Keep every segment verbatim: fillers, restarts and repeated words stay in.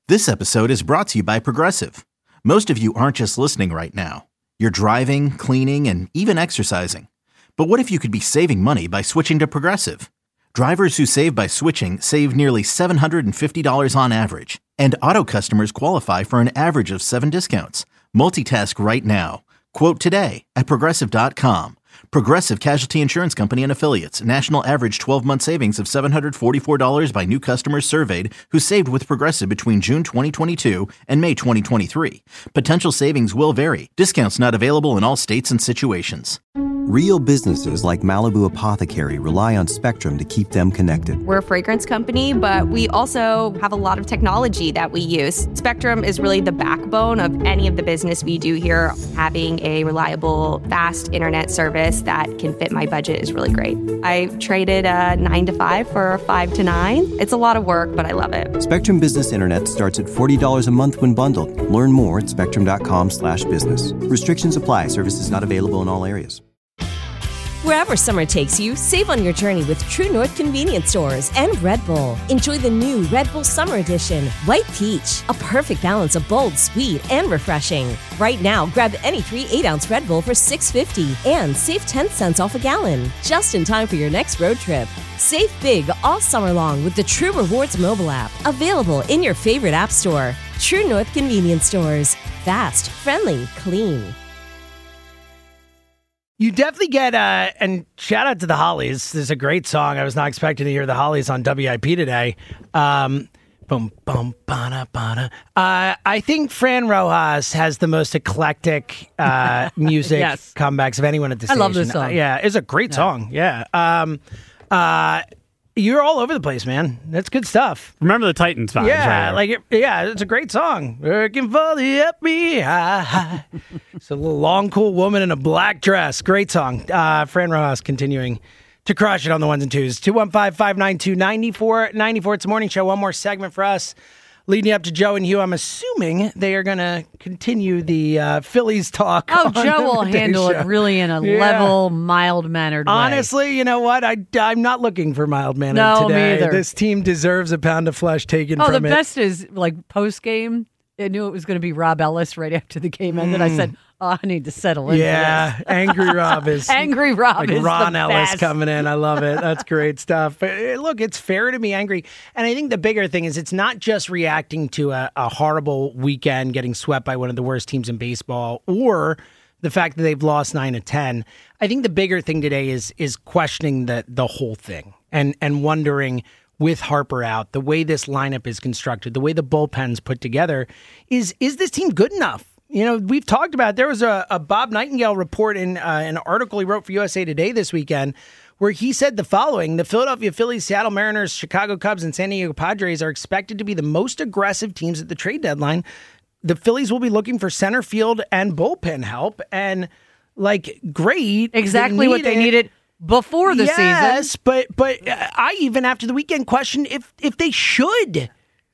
This episode is brought to you by Progressive. Most of you aren't just listening right now. You're driving, cleaning, and even exercising. But what if you could be saving money by switching to Progressive? Drivers who save by switching save nearly seven hundred fifty dollars on average. And auto customers qualify for an average of seven discounts. Multitask right now. Quote today at Progressive dot com. Progressive Casualty Insurance Company and Affiliates. National average twelve-month savings of seven hundred forty-four dollars by new customers surveyed who saved with Progressive between June twenty twenty-two and May twenty twenty-three. Potential savings will vary. Discounts not available in all states and situations. Real businesses like Malibu Apothecary rely on Spectrum to keep them connected. We're a fragrance company, but we also have a lot of technology that we use. Spectrum is really the backbone of any of the business we do here. Having a reliable, fast internet service that can fit my budget is really great. I traded a nine to five for a five to nine. It's a lot of work, but I love it. Spectrum Business Internet starts at forty dollars a month when bundled. Learn more at spectrum.com slash business. Restrictions apply. Services not available in all areas. Wherever summer takes you, save on your journey with True North Convenience Stores and Red Bull. Enjoy the new Red Bull Summer Edition, White Peach, a perfect balance of bold, sweet, and refreshing. Right now, grab any three eight-ounce Red Bull for six fifty and save ten cents off a gallon, just in time for your next road trip. Save big all summer long with the True Rewards mobile app, available in your favorite app store. True North Convenience Stores. Fast, friendly, clean. You definitely get, uh, and shout out to the Hollies. This is a great song. I was not expecting to hear the Hollies on W I P today. Um, boom, boom, bada, bada. Uh, I think Fran Rojas has the most eclectic uh, music yes. comebacks of anyone at the station. I love this song. Uh, yeah, it's a great yeah. song. Yeah. Um, uh, you're all over the place, man. That's good stuff. Remember the Titans vibes. Yeah, right like it, yeah, it's a great song. Working for the F B I. It's a little long, cool woman in a black dress. Great song. Uh, Fran Rojas continuing to crush it on the ones and twos. two one five, five nine two, nine four nine four. It's a morning show. One more segment for us. Leading up to Joe and Hugh, I'm assuming they are going to continue the uh, Phillies talk. Oh, Joe will handle show. it really in a yeah. level, mild-mannered way. Honestly, you know what? I, I'm not looking for mild-mannered no, today. Me either. This team deserves a pound of flesh taken oh, from it. Oh, the best is, like, post-game, I knew it was going to be Rob Ellis right after the game ended. Mm. I said, oh, I need to settle in. Yeah, Angry Rob is Angry Rob like is Ron the Ellis best. coming in. I love it. That's great stuff. But look, it's fair to be angry. And I think the bigger thing is it's not just reacting to a, a horrible weekend, getting swept by one of the worst teams in baseball, or the fact that they've lost nine to ten. I think the bigger thing today is is questioning the the whole thing and and wondering, with Harper out, the way this lineup is constructed, the way the bullpen's put together, is is this team good enough? You know, we've talked about it. There was a, a Bob Nightingale report in uh, an article he wrote for U S A Today this weekend where he said the following: the Philadelphia Phillies, Seattle Mariners, Chicago Cubs, and San Diego Padres are expected to be the most aggressive teams at the trade deadline. The Phillies will be looking for center field and bullpen help, and like, great. Exactly what they needed before the yes, season. Yes, but but uh, I even after the weekend questioned if if they should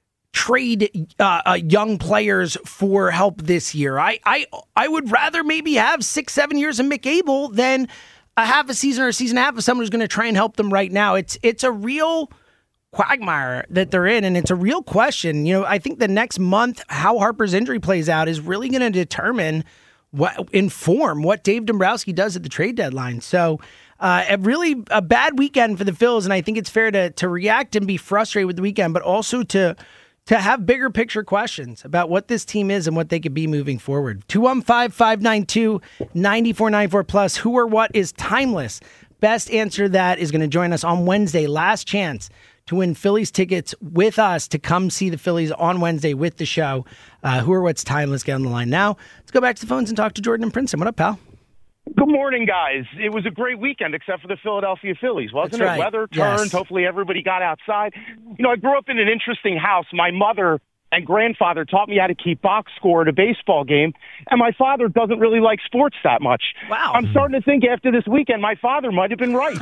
trade uh, uh, young players for help this year. I, I I would rather maybe have six, seven years of Mick Abel than a half a season or a season and a half of someone who's going to try and help them right now. It's it's a real quagmire that they're in, and it's a real question. You know, I think the next month, how Harper's injury plays out is really going to determine what inform what Dave Dombrowski does at the trade deadline. So uh, a really a bad weekend for the Phils, and I think it's fair to to react and be frustrated with the weekend, but also to to have bigger picture questions about what this team is and what they could be moving forward. two one five, five nine two, nine four nine four plus. Who or what is timeless? Best answer to that is going to join us on Wednesday. Last chance to win Phillies tickets with us to come see the Phillies on Wednesday with the show. Uh, who or what's timeless? Get on the line now. Let's go back to the phones and talk to Jordan and Princeton. What up, pal? Good morning, guys. It was a great weekend, except for the Philadelphia Phillies, wasn't That's it? Right. Weather turned. Yes. Hopefully everybody got outside. You know, I grew up in an interesting house. My mother and grandfather taught me how to keep box score at a baseball game, and my father doesn't really like sports that much. Wow. I'm starting to think after this weekend my father might have been right.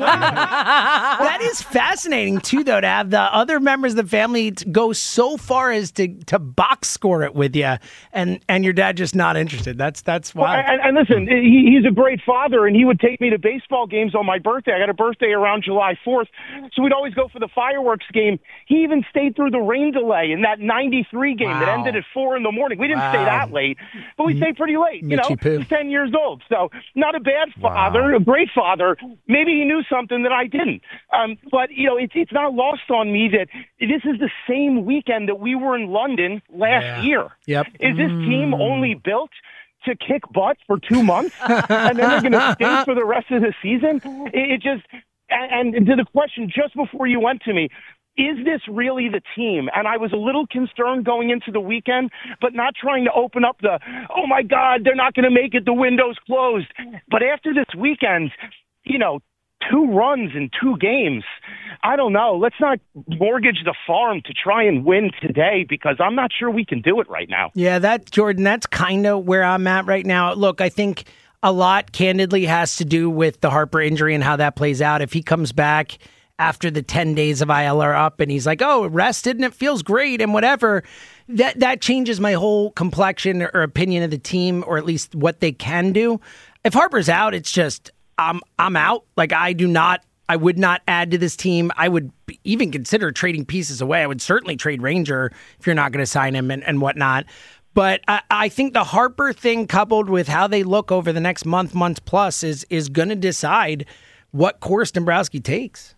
That is fascinating, too, though, to have the other members of the family go so far as to, to box score it with you, and, and your dad just not interested. That's that's wild. Well, and, and listen, he, he's a great father, and he would take me to baseball games on my birthday. I got a birthday around July fourth, so we'd always go for the fireworks game. He even stayed through the rain delay in that ninety-three game Wow. that ended at four in the morning. We didn't Wow. stay that late, but we stayed pretty late. You know, Mitchie Poo. he's ten years old, so not a bad father, a great father. Maybe he knew something that I didn't. Um, but you know, it's it's not lost on me that this is the same weekend that we were in London last Yeah. year. Yep. Is this team only built to kick butt for two months and then they're going to stink for the rest of the season? It, it just and, and to the question just before you went to me. Is this really the team? And I was a little concerned going into the weekend, but not trying to open up the, oh, my God, they're not going to make it. The window's closed. But after this weekend, you know, two runs in two games, I don't know. Let's not mortgage the farm to try and win today because I'm not sure we can do it right now. Yeah, that, Jordan, that's kind of where I'm at right now. Look, I think a lot, candidly, has to do with the Harper injury and how that plays out. If he comes back after the ten days of I L are up and he's like, oh, rested and it feels great and whatever, that that changes my whole complexion or opinion of the team, or at least what they can do. If Harper's out, it's just, I'm, I'm out. Like, I do not, I would not add to this team. I would even consider trading pieces away. I would certainly trade Ranger if you're not going to sign him and, and whatnot. But I, I think the Harper thing, coupled with how they look over the next month, month plus, is is going to decide what course Dombrowski takes.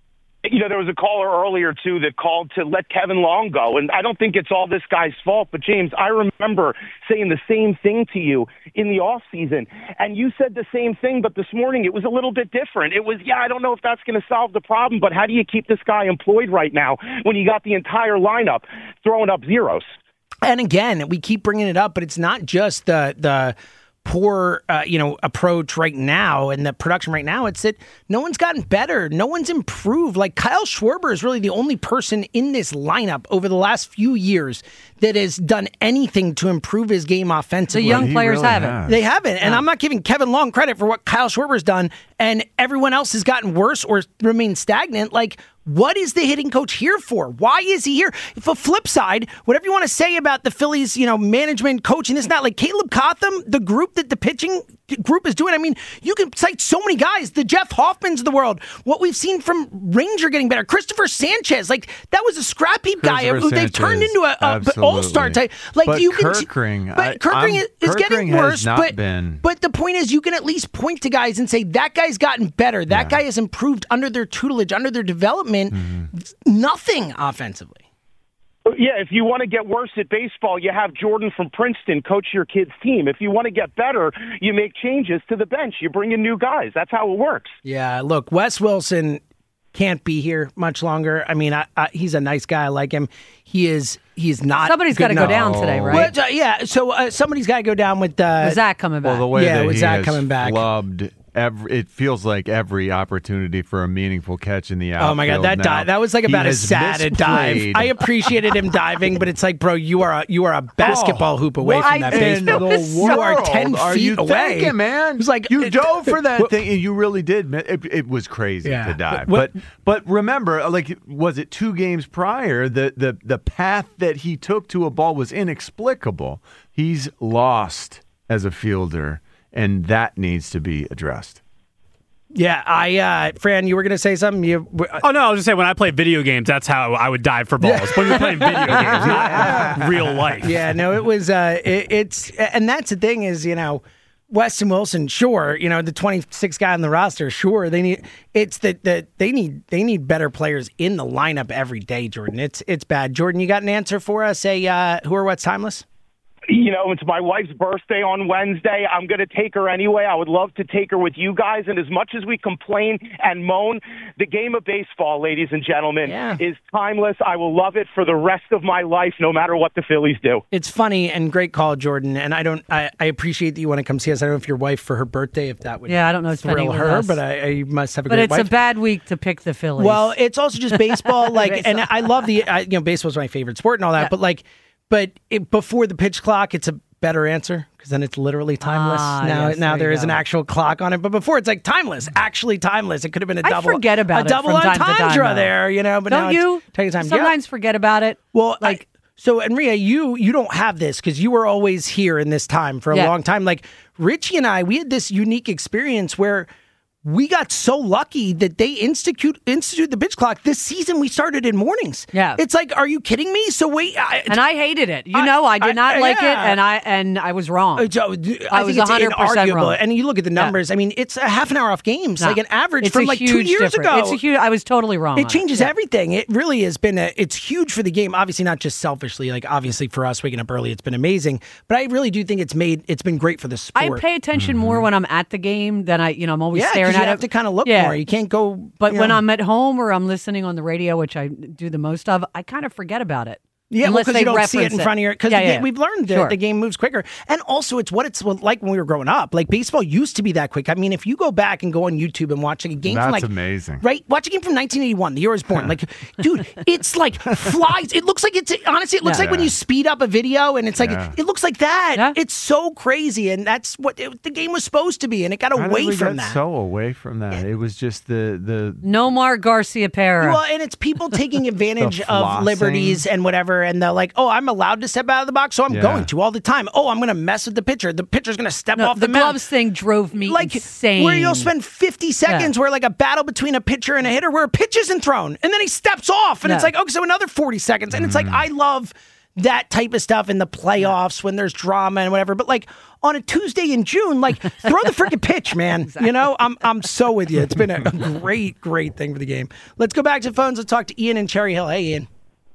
You know, there was a caller earlier, too, that called to let Kevin Long go. And I don't think it's all this guy's fault. But, James, I remember saying the same thing to you in the offseason. And you said the same thing, but this morning it was a little bit different. It was, yeah, I don't know if that's going to solve the problem, but how do you keep this guy employed right now when you got the entire lineup throwing up zeros? And again, we keep bringing it up, but it's not just the the poor, uh, you know, approach right now and the production right now. It's that no one's gotten better. No one's improved. Like Kyle Schwarber is really the only person in this lineup over the last few years that has done anything to improve his game offensively. The young players really haven't. has. They haven't. And I'm not giving Kevin Long credit for what Kyle Schwarber's done, and everyone else has gotten worse or remained stagnant. Like, what is the hitting coach here for? Why is he here? If a flip side, whatever you want to say about the Phillies, you know, management, coaching, this, not like Caleb Cotham, the group that the pitching group is doing. I mean, you can cite so many guys, the Jeff Hoffmans of the world, what we've seen from Ranger getting better, Christopher Sanchez, like that was a scrap heap guy who they've turned into a, a all-star type. Like but you can, Kirkring, but I- Kirkring I'm- is, is Kirkring getting has worse. not but been- but the point is, you can at least point to guys and say that guy's gotten better. That Yeah. guy has improved under their tutelage, under their development. Mm-hmm. Nothing offensively. Yeah, if you want to get worse at baseball, you have Jordan from Princeton coach your kid's team. If you want to get better, you make changes to the bench. You bring in new guys. That's how it works. Yeah, look, Wes Wilson can't be here much longer. I mean, I, I, he's a nice guy. I like him. He is. He's not. Somebody's got got to go down today, right? Well, uh, yeah. So uh, somebody's got to go down with uh, With Zach coming back. Well, the way Yeah, that with he Zach has coming back. flubbed every, it feels like every opportunity for a meaningful catch in the outfield. Oh my God, that now. dive, that was like He about as has sad a dive. misplayed. I appreciated him diving, but it's like, bro, you are a, you are a basketball hoop away What from that in baseball. the You are world ten are feet you away. thinking, man? It was like you it- dove for that what- thing, and you really did. man. It, it was crazy Yeah. to dive, What- but but remember, like, was it two games prior? The the the path that he took to a ball was inexplicable. He's lost as a fielder, and that needs to be addressed. Yeah, I, uh, Fran, you were going to say something? You, uh, Oh, no, I was just saying, when I play video games, that's how I would dive for balls. When you're playing video games, not real life. yeah, no, it was, uh, it, it's, and that's the thing is, you know, Weston Wilson, sure, you know, the twenty-sixth guy on the roster, sure, they need, it's that the, they need, they need better players in the lineup every day, Jordan. It's, it's bad. Jordan, you got an answer for us? Say, uh, who or what's timeless? You know, it's my wife's birthday on Wednesday. I'm going to take her anyway. I would love to take her with you guys. And as much as we complain and moan, the game of baseball, ladies and gentlemen, Yeah. is timeless. I will love it for the rest of my life, no matter what the Phillies do. It's funny and great call, Jordan. And I don't, I, I appreciate that you want to come see us. I don't know if your wife for her birthday, if that would Yeah, I don't know if spending thrill with her, us. but I, I must have a But great it's wife. a bad week to pick the Phillies. Well, it's also just baseball, like, and I love the, I, you know, baseball's my favorite sport and all that, Yeah. but like, but it, before the pitch clock, it's a better answer because then it's literally timeless. Ah, now, yes, now there there you is an go. actual clock on it, but before it's like timeless, actually timeless. It could have been a I double, forget about a it double from time to time, entendre though. there, you know. But now don't you it's taking time. Yeah. sometimes forget about it? Well, like like so, and Rhea, you you don't have this because you were always here in this time for a Yeah. long time. Like Richie and I, we had this unique experience where we got so lucky that they institute institute the pitch clock this season. We started in mornings. Yeah, it's like, are you kidding me? So wait, I, and I hated it. You know, I did not I, like yeah. it, and I and I was wrong. I, I was one hundred percent wrong. And you look at the numbers. Yeah. I mean, it's a half an hour off games, no, like an average it's from a like huge two years difference. ago. It's a huge. I was totally wrong. It changes it. Yeah. everything. It really has been a. It's huge for the game. Obviously, not just selfishly. Like obviously for us waking up early, it's been amazing. But I really do think it's made. It's been great for the sport. I pay attention mm-hmm. more when I'm at the game than I. You know, I'm always yeah, staring you at have it. to kind of look yeah. more. You can't go. But you when know. I'm at home or I'm listening on the radio, which I do the most of, I kind of forget about it. Yeah, because well, you don't see it in front of your. Because yeah, yeah. we've learned that sure. the game moves quicker, and also it's what it's like when we were growing up. Like baseball used to be that quick. I mean, if you go back and go on YouTube and watch like a game That's from like amazing, right? Watch a game from nineteen eighty-one, the year I was born. Like, dude, it's like flies. It looks like it's honestly, it looks yeah. like when you speed up a video, and it's like yeah. it looks like that. Yeah. It's so crazy, and that's what it, the game was supposed to be, and it got How away did we from get that. So away from that, it was just the the Nomar Garciaparra. Well, and it's people taking advantage of flossing. liberties and whatever, and they're like, "Oh, I'm allowed to step out of the box, so I'm Yeah. going to all the time. Oh, I'm going to mess with the pitcher. The pitcher's going to step no, off the, the mound." gloves thing drove me like insane. where you'll spend fifty seconds Yeah. where like a battle between a pitcher and a hitter where a pitch isn't thrown, and then he steps off, and Yeah. it's like, okay, so another forty seconds, and it's like I love that type of stuff in the playoffs when there's drama and whatever. But like on a Tuesday in June, like throw the freaking pitch, man. Exactly. You know, I'm I'm so with you. It's been a great, great thing for the game. Let's go back to the phones and talk to Ian in Cherry Hill. Hey, Ian.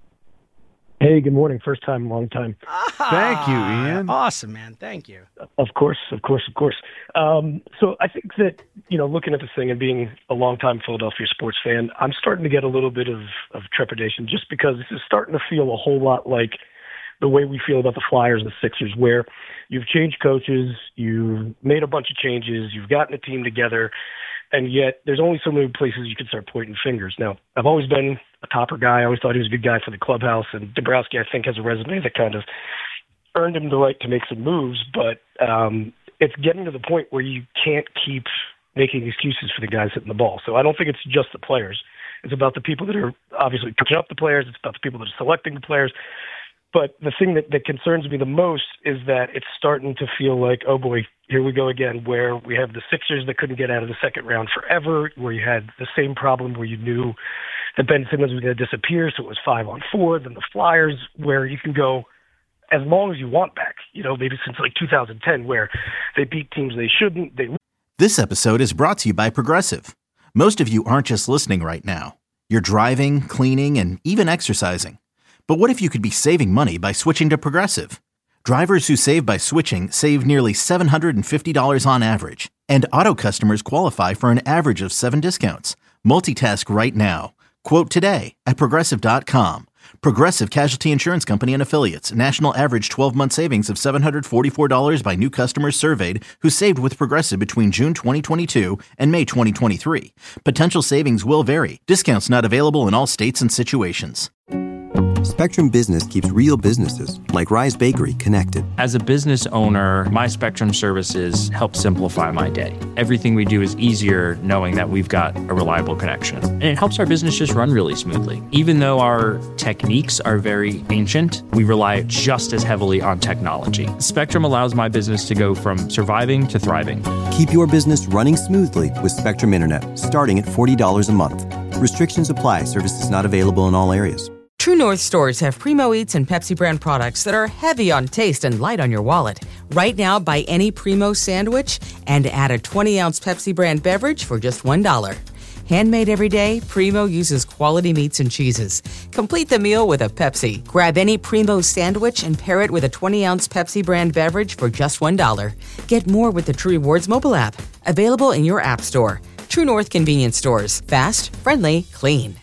Hey, good morning. First time, long time. Thank you, Ian. Awesome, man. Thank you. Of course, of course, of course. Um, so I think that, you know, looking at this thing and being a longtime Philadelphia sports fan, I'm starting to get a little bit of, of trepidation just because this is starting to feel a whole lot like the way we feel about the Flyers and the Sixers, where you've changed coaches, you've made a bunch of changes, you've gotten a team together, and yet there's only so many places you can start pointing fingers. Now, I've always been a Topper guy. I always thought he was a good guy for the clubhouse, and Dombrowski, I think, has a resume that kind of earned him the right to make some moves, but um, it's getting to the point where you can't keep making excuses for the guys hitting the ball. So I don't think it's just the players. It's about the people that are obviously coaching up the players. It's about the people that are selecting the players. But the thing that, that concerns me the most is that it's starting to feel like, oh boy, here we go again, where we have the Sixers that couldn't get out of the second round forever, where you had the same problem where you knew that Ben Simmons was going to disappear, so it was five on four. Then the Flyers, where you can go as long as you want back, you know, maybe since like two thousand ten, where they beat teams they shouldn't. They This episode is brought to you by Progressive. Most of you aren't just listening right now. You're driving, cleaning, and even exercising. But what if you could be saving money by switching to Progressive? Drivers who save by switching save nearly seven hundred fifty dollars on average. And auto customers qualify for an average of seven discounts. Multitask right now. Quote today at Progressive dot com. Progressive Casualty Insurance Company and Affiliates. National average twelve-month savings of seven hundred forty-four dollars by new customers surveyed who saved with Progressive between June twenty twenty-two and May twenty twenty-three. Potential savings will vary. Discounts not available in all states and situations. Spectrum Business keeps real businesses, like Rise Bakery, connected. As a business owner, my Spectrum services help simplify my day. Everything we do is easier knowing that we've got a reliable connection. And it helps our business just run really smoothly. Even though our techniques are very ancient, we rely just as heavily on technology. Spectrum allows my business to go from surviving to thriving. Keep your business running smoothly with Spectrum Internet, starting at forty dollars a month. Restrictions apply. Services not available in all areas. True North stores have Primo Eats and Pepsi brand products that are heavy on taste and light on your wallet. Right now, buy any Primo sandwich and add a twenty-ounce Pepsi brand beverage for just one dollar. Handmade every day, Primo uses quality meats and cheeses. Complete the meal with a Pepsi. Grab any Primo sandwich and pair it with a twenty-ounce Pepsi brand beverage for just one dollar. Get more with the True Rewards mobile app. Available in your app store. True North convenience stores. Fast, friendly, clean.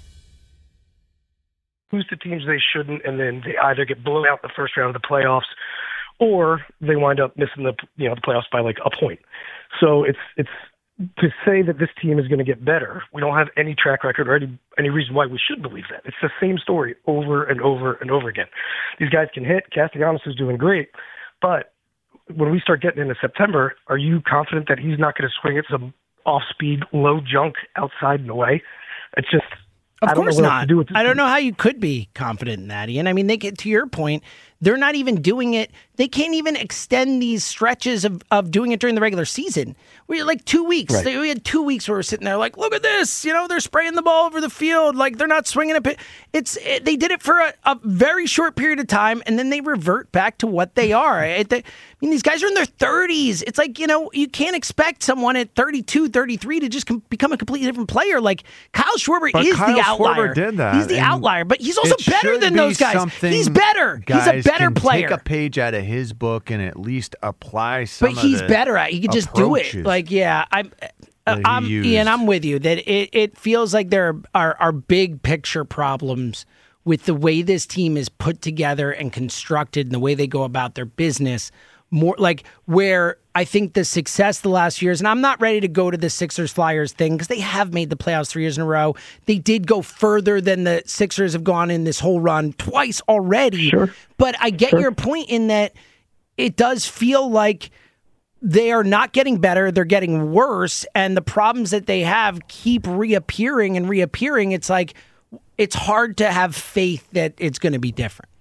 lose to teams they shouldn't, and then they either get blown out in the first round of the playoffs, or they wind up missing the you know the playoffs by like a point. So it's it's to say that this team is going to get better. We don't have any track record or any any reason why we should believe that. It's the same story over and over and over again. These guys can hit. Castellanos is doing great, but when we start getting into September, are you confident that he's not going to swing at some off-speed, low junk outside and away? It's just. Of I don't course know what not. to do with this I don't team. know how you could be confident in that, Ian. I mean, they get to your point. they're not even doing it. They can't even extend these stretches of, of doing it during the regular season. We had like two weeks. Right. They, we had two weeks where we're sitting there like, look at this. You know, they're spraying the ball over the field. Like they're not swinging a pitch. It's it, they did it for a, a very short period of time, and then they revert back to what they are. It, they, I mean, these guys are in their thirties. It's like, you know, you can't expect someone at thirty-two, thirty-three to just com- become a completely different player. Like Kyle Schwarber But is Kyle the outlier. Schwarber did that, He's the and outlier, but he's also it better should than be those guys. something He's better. He's a guys better can player. Take a page out of his book and at least apply some. But of he's the better at it. He can just do it. approaches Like, yeah, I'm, that he I'm, used. Ian, I'm with you that it, it feels like there are, are big picture problems with the way this team is put together and constructed and the way they go about their business. More like where I think the success the last years, and I'm not ready to go to the Sixers Flyers thing because they have made the playoffs three years in a row. They did go further than the Sixers have gone in this whole run twice already. Sure. But I get Sure. your point in that it does feel like they are not getting better. They're getting worse. And the problems that they have keep reappearing and reappearing. It's like, it's hard to have faith that it's going to be different.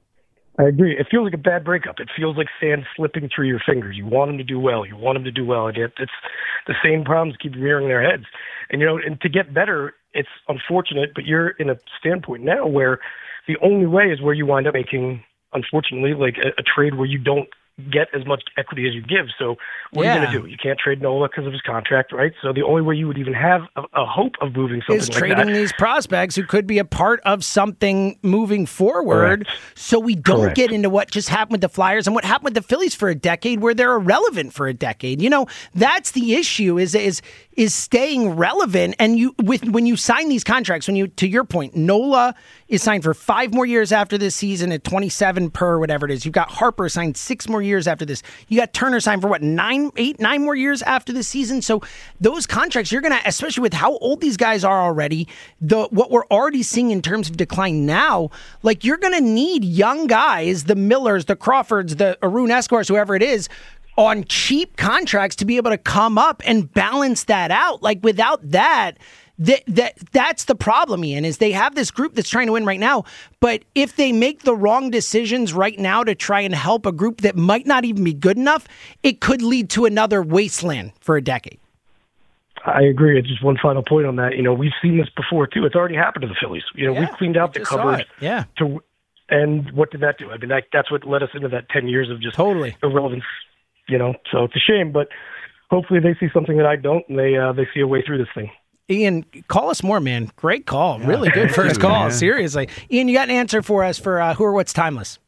I agree. It feels like a bad breakup. It feels like sand slipping through your fingers. You want them to do well. You want them to do well. And yet it's the same problems keep rearing their heads. And, you know, and to get better, it's unfortunate, but you're in a standpoint now where the only way is where you wind up making, unfortunately, like a, a trade where you don't get as much equity as you give. So what Yeah. are you going to do? You can't trade Nola because of his contract, right? So the only way you would even have a, a hope of moving something Is like trading that these prospects who could be a part of something moving forward. Correct. So we don't Correct. get into what just happened with the Flyers and what happened with the Phillies for a decade where they're irrelevant for a decade. You know, that's the issue is is is staying relevant. And you with when you sign these contracts, when you to your point, Nola is signed for five more years after this season at twenty-seven per whatever it is. You've got Harper signed six more years after this. You got Turner signed for what, nine, eight, nine more years after this season. So those contracts, you're gonna, especially with how old these guys are already, the what we're already seeing in terms of decline now, like you're gonna need young guys, the Millers, the Crawfords, the Arun Escors, whoever it is, on cheap contracts to be able to come up and balance that out. Like without that, that that that's the problem, Ian, is they have this group that's trying to win right now. But if they make the wrong decisions right now to try and help a group that might not even be good enough, it could lead to another wasteland for a decade. I agree. Just one final point on that. You know, we've seen this before too. It's already happened to the Phillies. You know, Yeah, we've cleaned out we the just saw cupboard. it. Yeah. To, and what did that do? I mean, that, that's what led us into that ten years of just Totally. irrelevance. You know, so it's a shame, but hopefully they see something that I don't, and they uh, they see a way through this thing. Ian, call us more, man. Great call. Really good first you, call. man. Seriously. Ian, you got an answer for us for uh, Who or What's Timeless?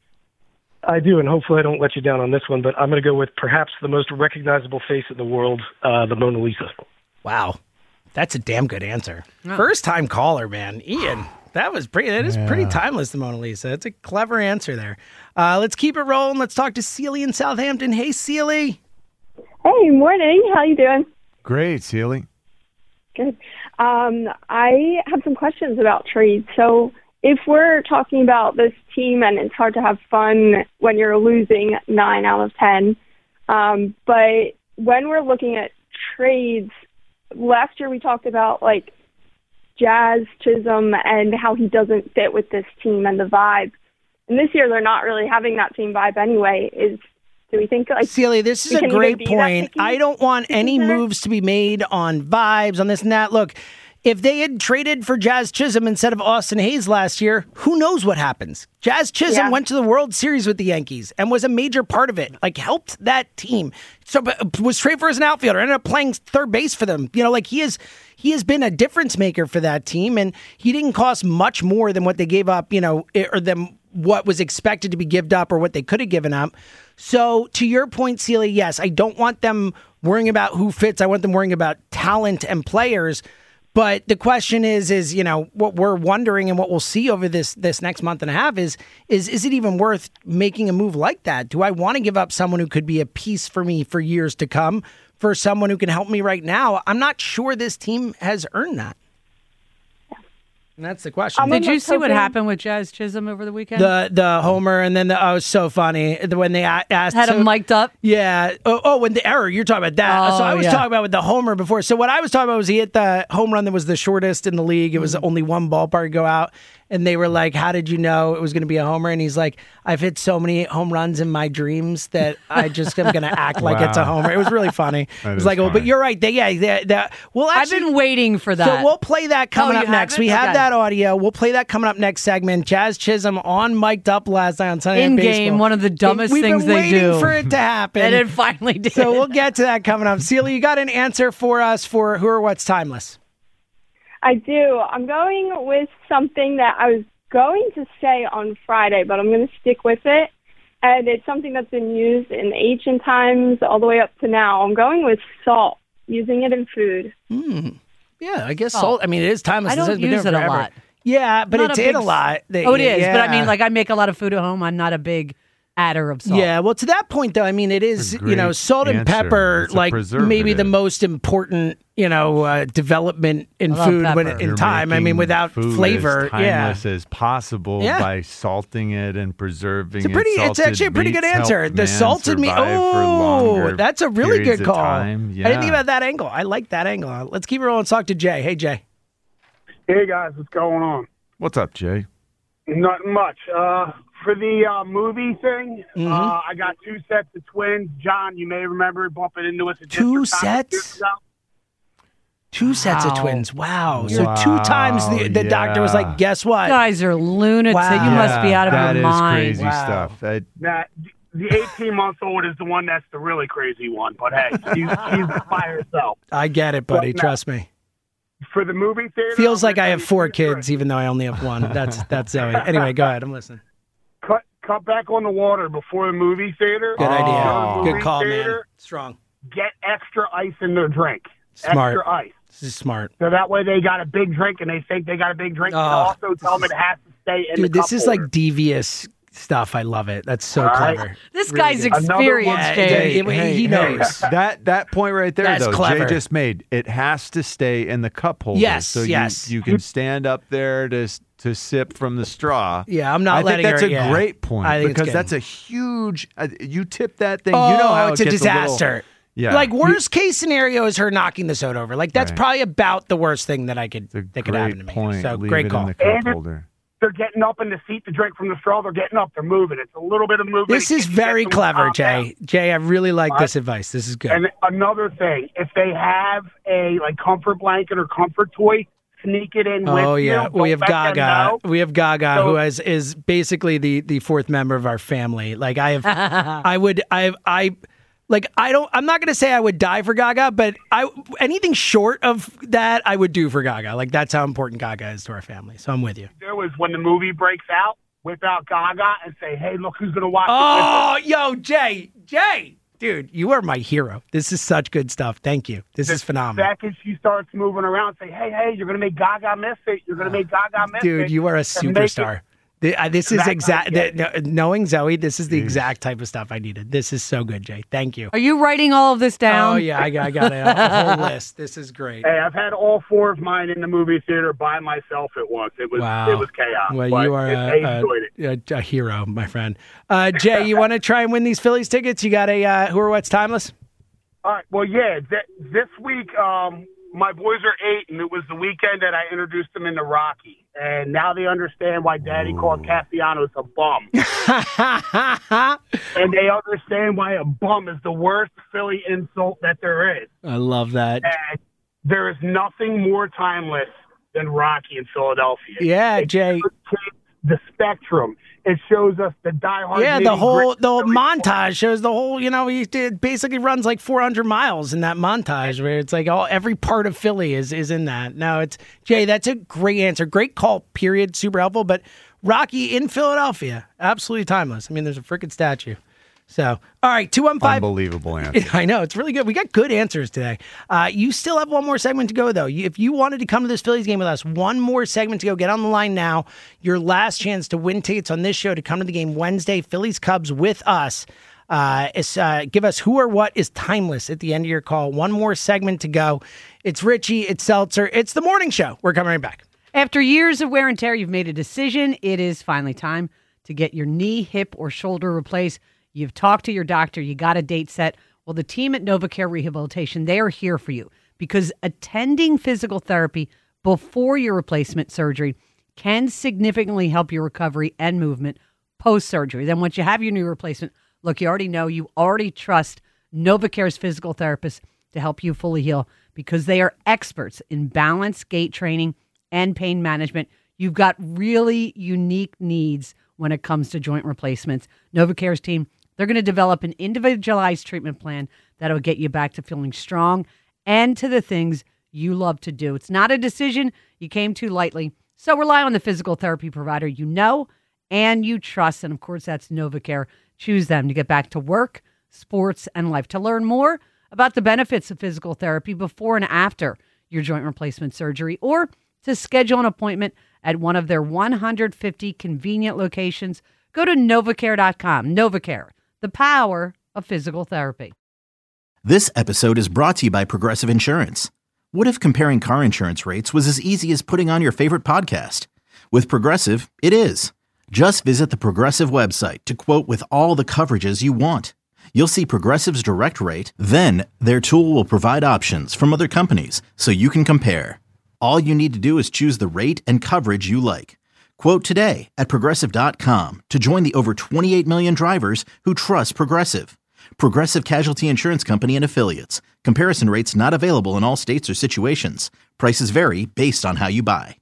I do, and hopefully I don't let you down on this one, but I'm going to go with perhaps the most recognizable face in the world, uh, the Mona Lisa. Wow. That's a damn good answer. First time caller, man. Ian, that was pretty, that is pretty timeless, the Mona Lisa. That's a clever answer there. Uh, let's keep it rolling. Let's talk to Celie in Southampton. Hey, Celie. Hey, morning. How you doing? Great, Sealy. Good. Um, I have some questions about trades. So if we're talking about this team and it's hard to have fun when you're losing nine out of ten, um, but when we're looking at trades, last year we talked about like Jazz Chisholm and how he doesn't fit with this team and the vibe. And this year they're not really having that same vibe anyway. Is Do we think like Celia, this is we a can great even be that point. picky? I don't want any there? moves to be made on vibes, on this and that. Look, if they had traded for Jazz Chisholm instead of Austin Hayes last year, who knows what happens? Jazz Chisholm Yeah. went to the World Series with the Yankees and was a major part of it, like helped that team. So but was traded for as an outfielder, ended up playing third base for them. You know, like he is, he has been a difference maker for that team, and he didn't cost much more than what they gave up, you know, or than what was expected to be given up or what they could have given up. So to your point, Celia, yes, I don't want them worrying about who fits. I want them worrying about talent and players. But the question is, is, you know, what we're wondering and what we'll see over this this next month and a half is, is, is it even worth making a move like that? Do I want to give up someone who could be a piece for me for years to come for someone who can help me right now? I'm not sure this team has earned that. And that's the question. Did you see what hoping- happened with Jazz Chisholm over the weekend? The the homer, and then the, oh, it was so funny when they a- asked Had him so- mic'd up? Yeah. Oh, oh, when the error, you're talking about that. Oh, so I was yeah. talking about with the homer before. So what I was talking about was he hit the home run that was the shortest in the league. It was only one ballpark go out. and they were like, "How did you know it was going to be a homer?" And he's like, "I've hit so many home runs in my dreams that I just am going to act like it's a Wow. homer." It was really funny. That It was is like, "Oh, but funny. you're right. They, yeah, they, they, well, I've been waiting for that. So we'll play that coming Oh, up you next. haven't? We have Okay. that audio. We'll play that coming up next segment. Jazz Chisholm on mic'd up last night on Sunday Night In Baseball. game, one of the dumbest We've things been they waiting do. for it to happen, And it finally did. So we'll get to that coming up. Celia, you got an answer for us for Who or What's Timeless? I do. I'm going with something that I was going to say on Friday, but I'm going to stick with it. And it's something that's been used in ancient times all the way up to now. I'm going with salt, using it in food. Hmm. Yeah, I guess Oh. salt. I mean, it is timeless. I don't It's been use there it a forever. lot. Yeah, but Not it's a in big a s- lot. Oh, it is. But I Yeah. mean, like I make a lot of food at home. I'm not a big adder of salt. Yeah, well, to that point, though, I mean, it is, That's a you know, great salt and answer. pepper, It's a like maybe the preservative. most important, you know, uh, development in I love food when, pepper. in You're time. I mean, making without food flavor. as Yeah. timeless as possible Yeah. by salting it and preserving It's a pretty. it. It's actually a pretty good answer. The salted meat. Oh, that's a really good call. I didn't think about that angle. I like that angle. Let's keep it rolling. Let's talk to Jay. Hey, Jay. Hey guys, what's going on? What's up, Jay? Not much. Uh, for the uh, movie thing, Mhm. uh, I got two sets of twins. John, you may remember bumping into us. At Two District Conference sets? years ago. Two sets of Wow. twins. Wow. So Wow, two times the, the doctor was yeah. like, guess what? You guys are lunatics. Wow. You must be out of That your is mind. crazy Wow. stuff. That- That the eighteen-month-old is the one that's the really crazy one. But hey, she's, she's by herself. I get it, buddy. But no. Trust me. For the movie theater, Feels I'm like gonna I tell have you four two stories. kids, even though I only have one. That's that's Zoe. Anyway, go ahead. I'm listening. Cut, cut back on the water before the movie theater. Good Go to the idea. movie Good call, man. theater, Strong. Get extra ice in their drink. Smart. Extra ice. This is smart. So that way they got a big drink and they think they got a big drink. Oh, and also tell them it has to stay in Dude, the this cup is holder. like devious stuff. I love it. That's so All right. clever. This Really guy's good. experienced, Yeah, Jay. yeah, yeah, he knows. That that point right there, That's though, clever. Jay just made. It has to stay in the cup holder. Yes, so yes. You, you can stand up there to to sip from the straw. Yeah, I'm not I letting think that's her- a yeah. great point I think it's because good. that's a huge. Uh, you tip that thing. Oh, you know how it's it a gets disaster. little- yeah, Like worst case scenario is her knocking the soda over. Like that's Right. probably about the worst thing that I could It's a that could great happen to me. point. So Leave great it in call. the cup And it- holder. They're getting up in the seat to drink from the straw. They're getting up. They're moving. It's a little bit of movement. This It is gets very them clever, calm down. Jay. Jay, I really like All this right. advice. This is good. And another thing, if they have a like comfort blanket or comfort toy, sneak it in with Oh you. yeah, we Don't have let them Gaga. know. We have Gaga, So- who has is basically the the fourth member of our family. Like I have, I would, I, I, like I don't. I'm not gonna say I would die for Gaga, but I anything short of that, I would do for Gaga. Like that's how important Gaga is to our family. So I'm with you. There was when the movie breaks out, whip out Gaga and say, "Hey, look who's gonna watch Oh, it." yo, Jay, Jay, dude, you are my hero. This is such good stuff. Thank you. This is The phenomenal. second she starts moving around, say, "Hey, hey, you're gonna make Gaga miss it. You're gonna make Gaga miss it." Dude, you are a And make it- superstar. Th- uh, This is That- exact. yeah. th- Knowing Zoe, this is the exact type of stuff I needed. This is so good, Jay. Thank you. Are you writing all of this down? Oh yeah, I got, I got it. A whole list. This is great. Hey, I've had all four of mine in the movie theater by myself at once. It was Wow. it was chaos. Well, but you are it, a, I enjoyed it. a, a, a hero, my friend. Uh, Jay, you want to try and win these Phillies tickets? You got a uh, Who or What's Timeless? All right. Well, yeah. Th- this week, um, my boys are eight, and it was the weekend that I introduced them into Rocky, and now they understand why Daddy called Castellanos a bum, and they understand why a bum is the worst Philly insult that there is. I love that. And there is nothing more timeless than Rocky in Philadelphia. Yeah, It Jay. shows kids the spectrum. It shows us the diehard. Yeah, the nitty-gritty whole the whole Philly montage shows the whole. You know, he did, basically runs like four hundred miles in that montage, where it's like all every part of Philly is is in that. No, it's Jay. That's a great answer. Great call. Period. Super helpful. But Rocky in Philadelphia, absolutely timeless. I mean, there's a freaking statue. So, all right, two one five. Unbelievable answer. I know it's really good. We got good answers today. Uh, you still have one more segment to go, though. You, if you wanted to come to this Phillies game with us, one more segment to go. Get on the line now. Your last chance to win tickets on this show to come to the game Wednesday, Phillies Cubs with us. Uh, is, uh, give us who or what is timeless at the end of your call. One more segment to go. It's Richie. It's Seltzer. It's the morning show. We're coming right back. After years of wear and tear, you've made a decision. It is finally time to get your knee, hip, or shoulder replaced. You've talked to your doctor. You got a date set. Well, the team at NovaCare Rehabilitation, they are here for you because attending physical therapy before your replacement surgery can significantly help your recovery and movement post-surgery. Then once you have your knee replacement, look, you already know, you already trust NovaCare's physical therapists to help you fully heal because they are experts in balance, gait training, and pain management. You've got really unique needs when it comes to joint replacements. NovaCare's team, they're going to develop an individualized treatment plan that'll get you back to feeling strong and to the things you love to do. It's not a decision you came to lightly, so rely on the physical therapy provider you know and you trust, and of course, that's NovaCare. Choose them to get back to work, sports, and life. To learn more about the benefits of physical therapy before and after your joint replacement surgery, or to schedule an appointment at one of their one hundred fifty convenient locations, go to novacare dot com. NovaCare, the power of physical therapy. This episode is brought to you by Progressive Insurance. What if comparing car insurance rates was as easy as putting on your favorite podcast? With Progressive, it is. Just visit the Progressive website to quote with all the coverages you want. You'll see Progressive's direct rate, then their tool will provide options from other companies so you can compare. All you need to do is choose the rate and coverage you like. Quote today at progressive dot com to join the over twenty-eight million drivers who trust Progressive. Progressive Casualty Insurance Company and Affiliates. Comparison rates not available in all states or situations. Prices vary based on how you buy.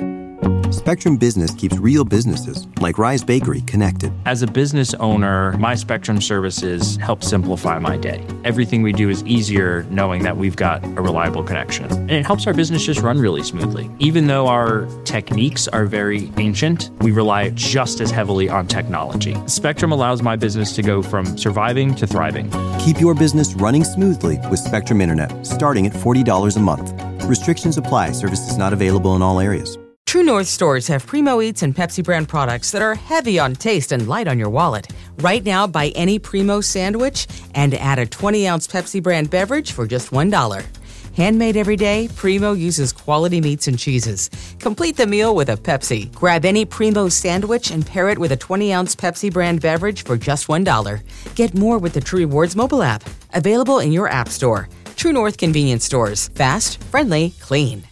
Spectrum Business keeps real businesses, like Rise Bakery, connected. As a business owner, my Spectrum services help simplify my day. Everything we do is easier knowing that we've got a reliable connection. And it helps our business just run really smoothly. Even though our techniques are very ancient, we rely just as heavily on technology. Spectrum allows my business to go from surviving to thriving. Keep your business running smoothly with Spectrum Internet, starting at forty dollars a month. Restrictions apply. Services not available in all areas. True North stores have Primo Eats and Pepsi brand products that are heavy on taste and light on your wallet. Right now, buy any Primo sandwich and add a twenty ounce Pepsi brand beverage for just one dollar. Handmade every day, Primo uses quality meats and cheeses. Complete the meal with a Pepsi. Grab any Primo sandwich and pair it with a twenty ounce Pepsi brand beverage for just one dollar. Get more with the True Rewards mobile app. Available in your app store. True North convenience stores. Fast, friendly, clean.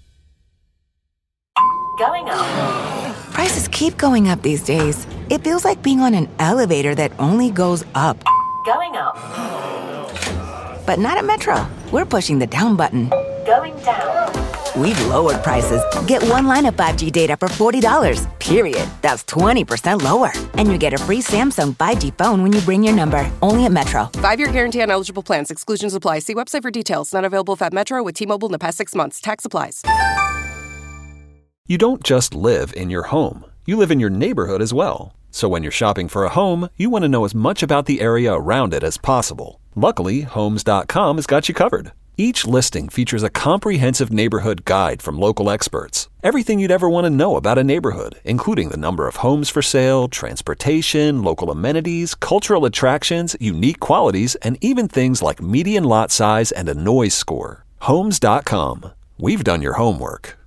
Going up. Prices keep going up these days. It feels like being on an elevator that only goes up. Going up. But not at Metro. We're pushing the down button. Going down. We've lowered prices. Get one line of five G data for forty dollars, period. That's twenty percent lower. And you get a free Samsung five G phone when you bring your number. Only at Metro. Five-year guarantee on eligible plans. Exclusions apply. See website for details. Not available at Metro with T-Mobile in the past six months. Tax applies. You don't just live in your home. You live in your neighborhood as well. So when you're shopping for a home, you want to know as much about the area around it as possible. Luckily, Homes dot com has got you covered. Each listing features a comprehensive neighborhood guide from local experts. Everything you'd ever want to know about a neighborhood, including the number of homes for sale, transportation, local amenities, cultural attractions, unique qualities, and even things like median lot size and a noise score. Homes dot com. We've done your homework.